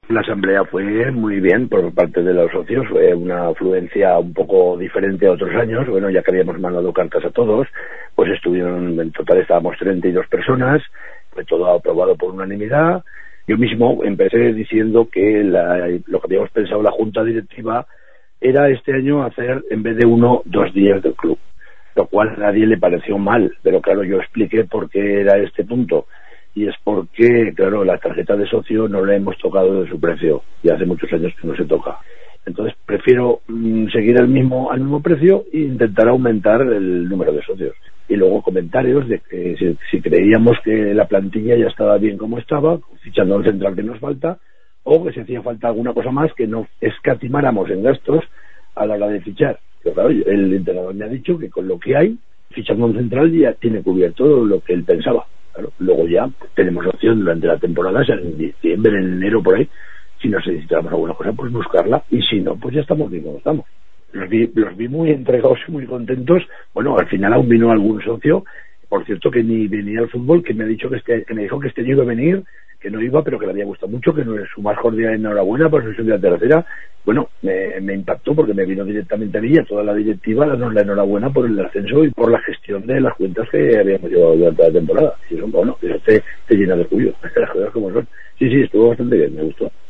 La asamblea fue muy bien por parte de los socios, fue una afluencia un poco diferente a otros años. Bueno, ya que habíamos mandado cartas a todos, pues estuvieron, en total estábamos 32 personas, fue todo aprobado por unanimidad. Yo mismo empecé diciendo que lo que habíamos pensado la junta directiva era este año hacer, en vez de 1, 2 días del club, lo cual a nadie le pareció mal, pero claro, yo expliqué por qué era este punto. Y es porque, claro, la tarjeta de socio no la hemos tocado de su precio, y hace muchos años que no se toca. Entonces prefiero seguir al mismo precio e intentar aumentar el número de socios. Y luego comentarios de que si creíamos que la plantilla ya estaba bien como estaba, fichando al central que nos falta, o que si hacía falta alguna cosa más que no escatimáramos en gastos a la hora de fichar. Pero claro, el entrenador me ha dicho que con lo que hay, fichando un central ya tiene cubierto lo que él pensaba. Claro, luego ya tenemos opción durante la temporada, sea en diciembre, en enero, por ahí, si necesitamos alguna cosa, pues buscarla, y si no, pues ya estamos bien como estamos. Los vi muy entregados y muy contentos. Bueno, al final aún vino algún socio, por cierto, que ni venía al fútbol, que me ha dicho que me dijo que este año iba a venir, que no iba, pero que le había gustado mucho, que no es su más cordial enhorabuena por su sesión de la tercera. Bueno, me impactó porque me vino directamente a mí y a toda la directiva a darnos la enhorabuena por el ascenso y por la gestión de las cuentas que habíamos llevado durante la temporada. Y eso, bueno, eso te llena de orgullo, las cosas como son. Sí, estuvo bastante bien, me gustó.